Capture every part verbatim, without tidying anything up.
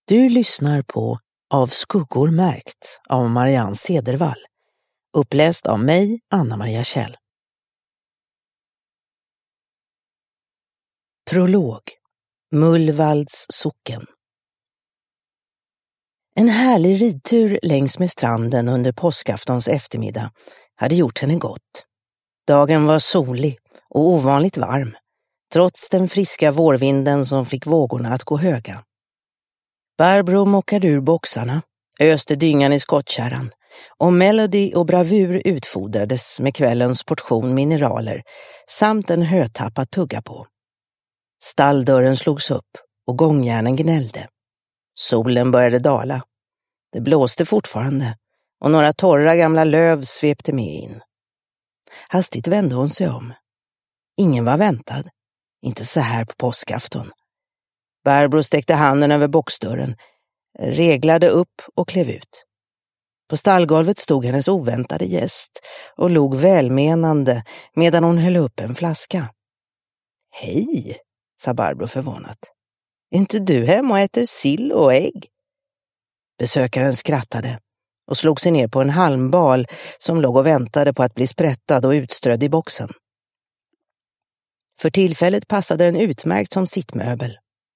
Du lyssnar på Av skuggor märkt av Marianne Cedervall. Uppläst av mig, Anna-Maria Kjell. Prolog. Mullvalds socken. En härlig ridtur längs med stranden under påskaftons eftermiddag hade gjort henne gott. Dagen var solig och ovanligt varm, trots den friska vårvinden som fick vågorna att gå höga. Barbro mockade ur boxarna, öste dyngan i skottkärran och Melody och Bravur utfodrades med kvällens portion mineraler samt en hötapp att tugga på. Stalldörren slogs upp och gångjärnen gnällde. Solen började dala. Det blåste fortfarande och några torra gamla löv svepte med in. Hastigt vände hon sig om. Ingen var väntad, inte så här på påskafton. Barbro sträckte handen över boxdörren, reglade upp och klev ut. På stallgolvet stod hennes oväntade gäst och log välmenande medan hon höll upp en flaska. Hej, sa Barbro förvånat. Är inte du hemma och äter sill och ägg? Besökaren skrattade och slog sig ner på en halmbal som låg och väntade på att bli sprättad och utströdd i boxen. För tillfället passade den utmärkt som sittmöbel.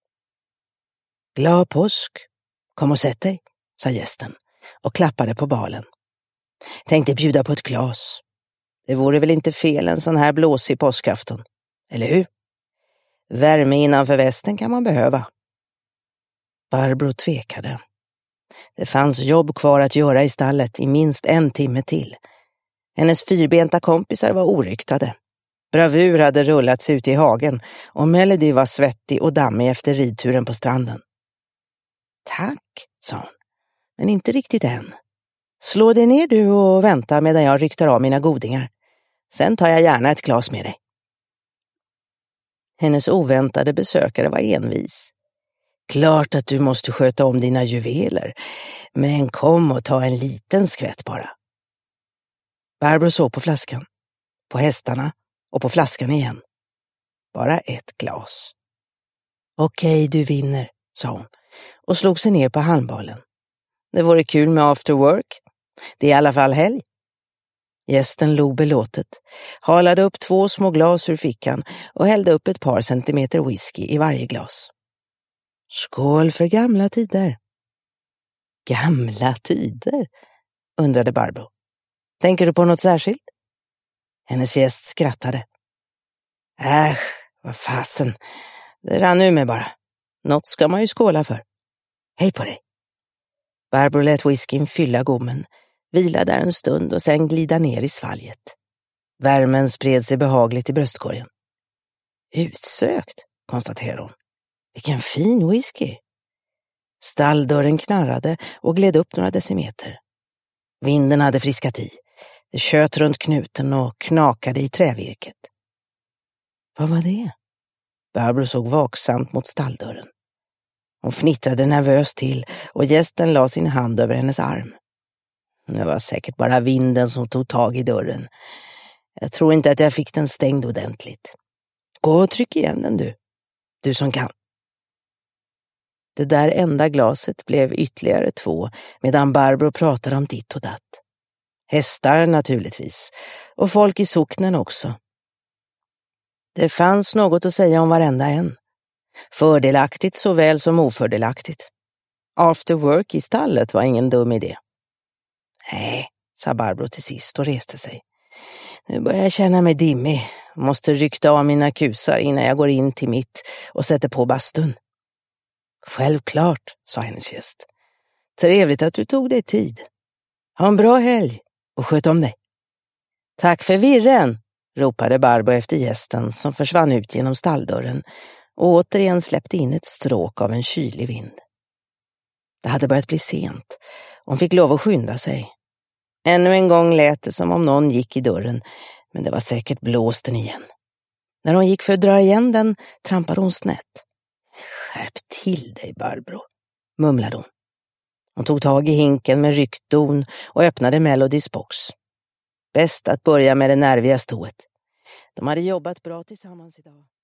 Glad påsk, kom och sätt dig, sa gästen och klappade på balen. Tänkte bjuda på ett glas. Det vore väl inte fel en sån här blåsig påskafton, eller hur? Värme innanför västen kan man behöva. Barbro tvekade. Det fanns jobb kvar att göra i stallet i minst en timme till. Hennes fyrbenta kompisar var oryktade. Bravur hade rullats ut i hagen och Melody var svettig och dammig efter ridturen på stranden. Tack, sa hon, men inte riktigt än. Slå dig ner du och vänta medan jag ryktar av mina godingar. Sen tar jag gärna ett glas med dig. Hennes oväntade besökare var envis. Klart att du måste sköta om dina juveler, men kom och ta en liten skvätt bara. Barbro såg på flaskan, på hästarna och på flaskan igen. Bara ett glas. Okej, du vinner, sa hon och slog sig ner på handbollen. Det vore kul med after work. Det är i alla fall helg. Gästen log belåtet, halade upp två små glas ur fickan och hällde upp ett par centimeter whisky i varje glas. Skål för gamla tider. Gamla tider? Undrade Barbro. Tänker du på något särskilt? Hennes gäst skrattade. Äsch, vad fasen. Det rann ur mig bara. Något ska man ju skåla för. Hej på dig. Barbro lät whiskyn fylla gommen, vila där en stund och sen glida ner i svalget. Värmen spred sig behagligt i bröstkorgen. Utsökt, konstaterade hon. Vilken fin whisky. Stalldörren knarrade och gled upp några decimeter. Vinden hade friskat i. Det tjöt runt knuten och knakade i trävirket. Vad var det? Barbro såg vaksamt mot stalldörren. Hon fnittrade nervöst till och gästen la sin hand över hennes arm. Det var säkert bara vinden som tog tag i dörren. Jag tror inte att jag fick den stängd ordentligt. Gå och tryck igen den du. Du som kan. Det där enda glaset blev ytterligare två medan Barbro pratade om ditt och datt. Hästar naturligtvis och folk i socknen också. Det fanns något att säga om varenda en. Fördelaktigt såväl som ofördelaktigt. After work i stallet var ingen dum idé. Nej, sa Barbro till sist och reste sig. Nu börjar jag känna mig dimmig. Måste rykta av mina kusar innan jag går in till mitt och sätter på bastun. Självklart, sa hennes gäst. Trevligt att du tog dig tid. Ha en bra helg och sköt om dig. Tack för virren, ropade Barbro efter gästen som försvann ut genom stalldörren och återigen släppte in ett stråk av en kylig vind. Det hade börjat bli sent. Hon fick lov att skynda sig. Ännu en gång lät det som om någon gick i dörren, men det var säkert blåsten igen. När hon gick för att dra igen den trampade hon snett. Skärp till dig, Barbro, mumlade hon. Hon tog tag i hinken med ryckdon och öppnade Melodys box. Bäst att börja med det nerviga stået. De hade jobbat bra tillsammans idag.